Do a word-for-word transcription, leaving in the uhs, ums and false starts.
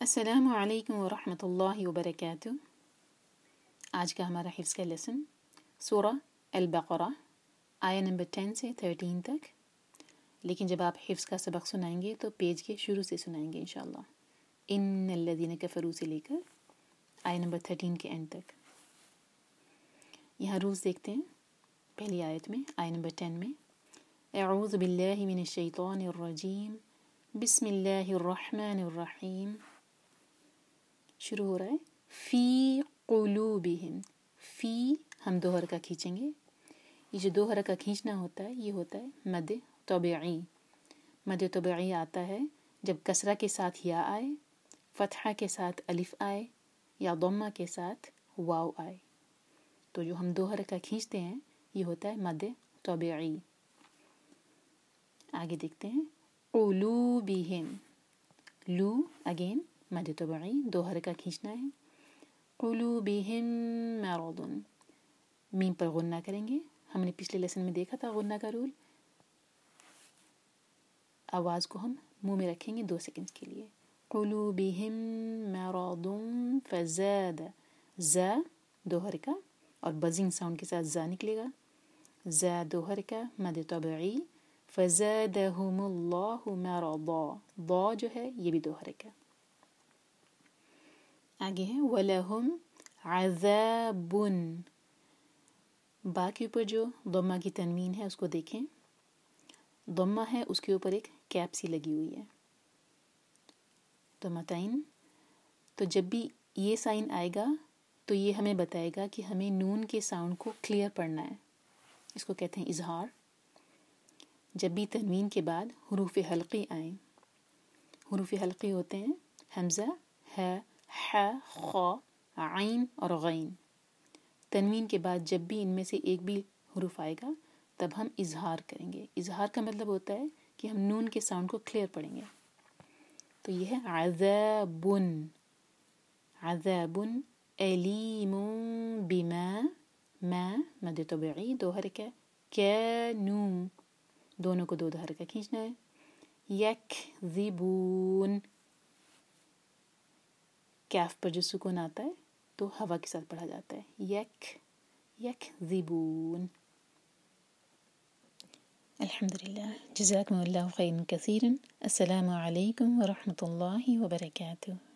السلام علیکم ورحمۃ اللہ وبرکاتہ۔ آج کا ہمارا حفظ کا لیسن سورہ البقرہ آیا نمبر ٹین سے تھرٹین تک، لیکن جب آپ حفظ کا سبق سنائیں گے تو پیج کے شروع سے سنائیں گے انشاءاللہ، ان الذین کفروا سے لے کر آیا نمبر تھرٹین کے اینڈ تک۔ یہاں روز دیکھتے ہیں پہلی آیت میں، آیا نمبر ٹین میں، اعوذ باللہ من الشیطان الرجیم بسم اللہ الرحمن الرحیم۔ شروع ہو رہا ہے فی قلوبہم، فی ہم دو حرکہ کھینچیں گے۔ یہ جو دو حرکہ کھینچنا ہوتا ہے یہ ہوتا ہے مد طبیعی۔ مد طبیعی آتا ہے جب کسرہ کے ساتھ یا آئے، فتحہ کے ساتھ الف آئے یا ضمہ کے ساتھ واو آئے، تو جو ہم دو حرکہ کھینچتے ہیں یہ ہوتا ہے مد طبیعی۔ آگے دیکھتے ہیں قلوبہم، لو اگین مد طبیعی، دو حرکہ کھینچنا ہے۔ قلوبہم مرض، میم پر غنہ کریں گے۔ ہم نے پچھلے لیسن میں دیکھا تھا غنہ کا رول۔ آواز کو ہم منہ میں رکھیں گے دو سیکنڈز کے لیے۔ قلوبہم مرض فزاد، زا دو حرکہ اور بزنگ ساؤنڈ کے ساتھ زا نکلے گا، زا دو حرکہ مد طبیعی، فزادہم اللہ مرضا، ضا جو ہے یہ بھی دو حرکہ۔ آگے ہے وَلَهُمْ عَذَابٌ، با کے اوپر جو ضمہ کی تنوین ہے اس کو دیکھیں، ضمہ ہے اس کے اوپر ایک کیپ سی لگی ہوئی ہے، ضمتین۔ تو جب بھی یہ سائن آئے گا تو یہ ہمیں بتائے گا کہ ہمیں نون کے ساؤنڈ کو کلیئر پڑھنا ہے، اس کو کہتے ہیں اظہار۔ جب بھی تنوین کے بعد حروف حلقی آئیں، حروف حلقی ہوتے ہیں حمزہ، ہ، ح، خ، عین اور غین۔ تنوین کے بعد جب بھی ان میں سے ایک بھی حروف آئے گا تب ہم اظہار کریں گے۔ اظہار کا مطلب ہوتا ہے کہ ہم نون کے ساؤنڈ کو کلیئر پڑھیں گے۔ تو یہ ہے عذاب، عذاب علیم بما، ما مد طبیعی دو حرکہ، کانو دونوں کو دو دو حرکہ کھینچنا ہے، یکذبون، کیف پر جو سکون آتا ہے تو ہوا کے ساتھ پڑھا جاتا ہے، یک یکذبون۔ الحمدللہ، جزاکم اللہ خیرا کثیرا۔ السلام علیکم ورحمۃ اللہ وبرکاتہ۔